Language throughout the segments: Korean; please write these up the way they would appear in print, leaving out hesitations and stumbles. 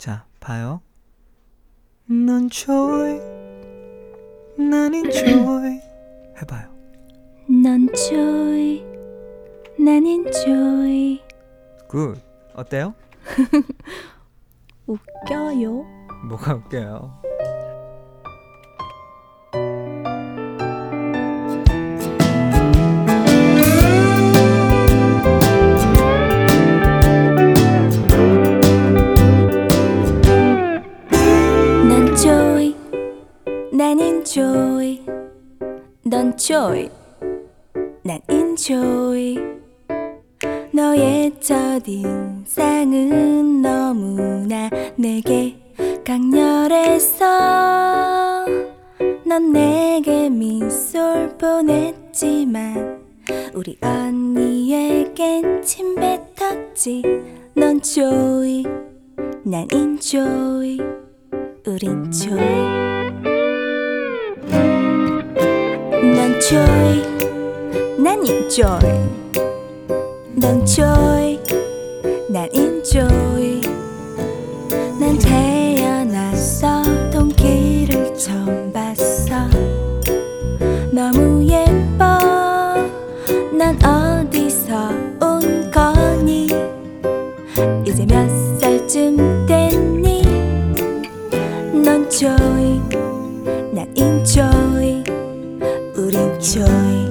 자, 봐요. 넌 joy, 난 enjoy. 해봐요. 넌 joy, 난 enjoy. 굿. 어때요? 웃겨요. 뭐가 웃겨요? 난 joy, 난 enjoy. 넌 joy, 난 enjoy. 너의 첫인상은 너무나 내게 강렬했어. 넌 내게 미소를 보냈지만 우리 언니에겐 침 뱉었지. 넌 joy, 난 enjoy. 우린 joy. 넌 joy, 난 enjoy. 넌 joy, 난 enjoy. 난 태어나서 동기를 처음 봤어. 너무 예뻐. 넌 어디서 온 거니? 이제 몇 살쯤 됐니? 넌 joy, 난 enjoy. 우린 joy.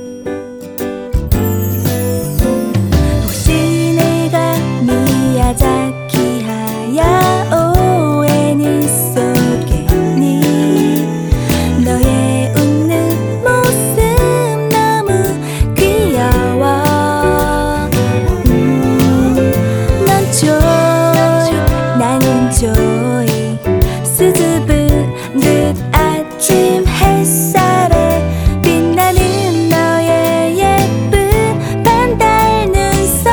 혹시 내가 미야자키 하야오 애니 속에니? 너의 웃는 모습 너무 귀여워. 넌 joy, 나는 joy. 수줍은 아침 햇살에 빛나는 너의 예쁜 반달 눈썹.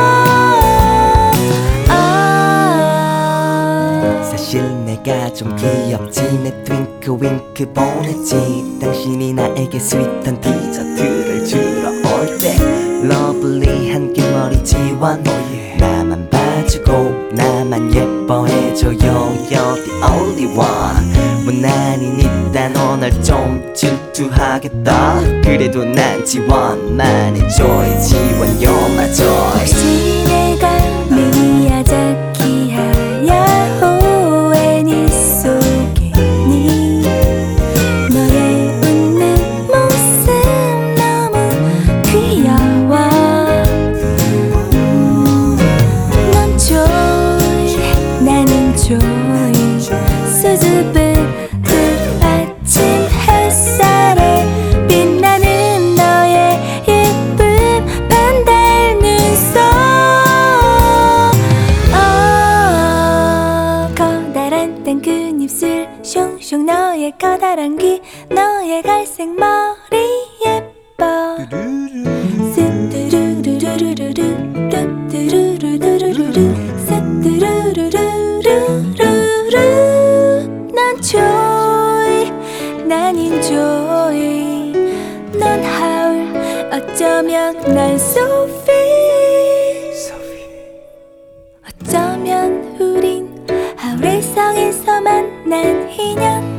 사실 내가 좀 귀엽지. 내 트윙크 윙크 보냈지. 당신이 나에게 스윗한 디저트를 주러 올 때 러블리한 긴 머리 지원. 나만 봐주고 나만 예뻐해줘. You're the only one. 무난히 니따 너 날 좀 질투하겠다. 그래도 난 지원만 해줘야 지원. You're my joy. 혹시 내가 미야자키 하야오 애니 속에니? 너의 웃는 모습 너무 귀여워. 넌 joy, 나는 joy. 수줍은 아침 햇살에 빛나는 너의 예쁜 반달 눈썹. 커다란 땡큰 입술 숑숑 너의 커다란 귀 너의 갈색 머리 예뻐. 스뚜루루루루루루 뚜루루루루루루 스뚜루루루루루루. 넌 joy, 난 enjoy. 넌 하울 어쩌면 난 Sophie. 어쩌면 우린 하울의 성에서 만난 인연.